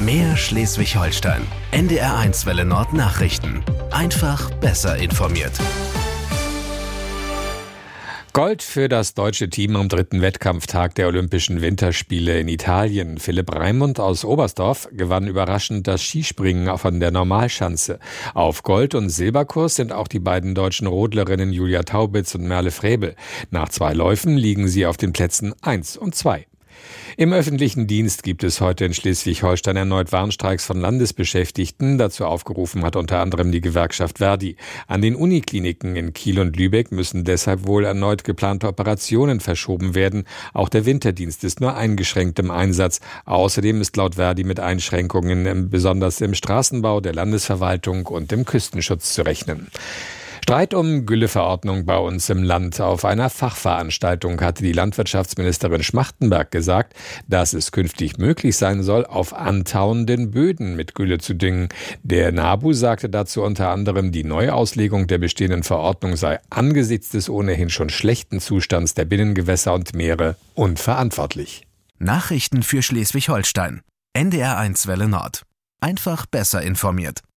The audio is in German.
Mehr Schleswig-Holstein. NDR1 Welle Nord Nachrichten. Einfach besser informiert. Gold für das deutsche Team am 3. Wettkampftag der Olympischen Winterspiele in Italien. Philipp Raimund aus Oberstdorf gewann überraschend das Skispringen von der Normalschanze. Auf Gold- und Silberkurs sind auch die beiden deutschen Rodlerinnen Julia Taubitz und Merle Frebel. Nach 2 Läufen liegen sie auf den Plätzen 1 und 2. Im öffentlichen Dienst gibt es heute in Schleswig-Holstein erneut Warnstreiks von Landesbeschäftigten. Dazu aufgerufen hat unter anderem die Gewerkschaft Verdi. An den Unikliniken in Kiel und Lübeck müssen deshalb wohl erneut geplante Operationen verschoben werden. Auch der Winterdienst ist nur eingeschränkt im Einsatz. Außerdem ist laut Verdi mit Einschränkungen besonders im Straßenbau, der Landesverwaltung und im Küstenschutz zu rechnen. Streit um Gülleverordnung bei uns im Land. Auf einer Fachveranstaltung hatte die Landwirtschaftsministerin Schmachtenberg gesagt, dass es künftig möglich sein soll, auf antauenden Böden mit Gülle zu düngen. Der NABU sagte dazu unter anderem, die Neuauslegung der bestehenden Verordnung sei angesichts des ohnehin schon schlechten Zustands der Binnengewässer und Meere unverantwortlich. Nachrichten für Schleswig-Holstein. NDR1 Welle Nord. Einfach besser informiert.